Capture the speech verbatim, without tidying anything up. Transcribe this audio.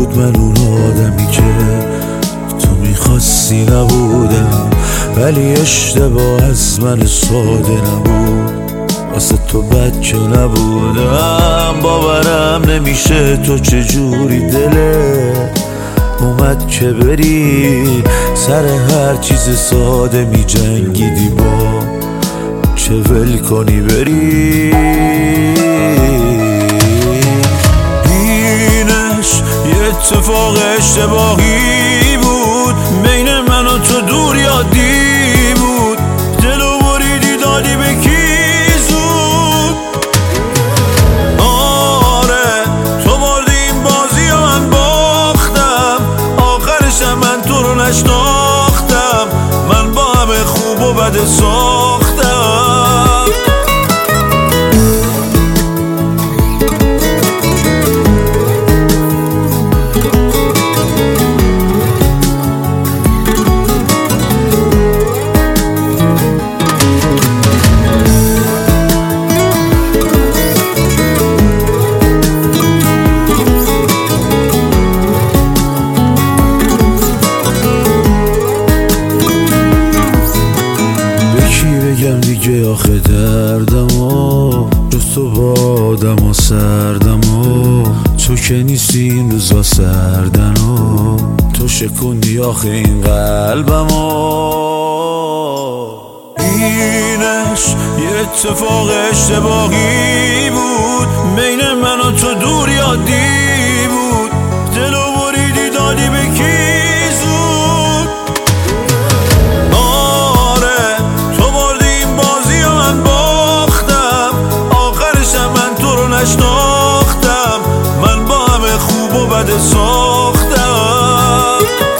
بود من اون آدمی که تو میخواستی نبودم، ولی اشتباه از من ساده نبود، واسه تو بد که نبودم. باورم نمیشه تو چجوری دلت اومد که بری سر هر چیز ساده می جنگیدی، با چه ول کنی بری. اینش یه اتفاق اشتباهی بود، بین من و تو دور یادی بود، دلو بریدی دادی به کی زود. آره تو بردی این بازی و من باختم، آخرشم من تو رو نشناختم، من با همه خوب و بد ساختم. بگم دیگه آخه دردم و جز تو بادم و سردم و تو که نیستی این روزا سردن و تو شکوندی آخه این قلبم و اینش یه اتفاق اشتباهی بود، بین من و تو دور یادی بود، دلو بریدی دادی به کی زود. نشناختم من با همه خوب و بد ساختم.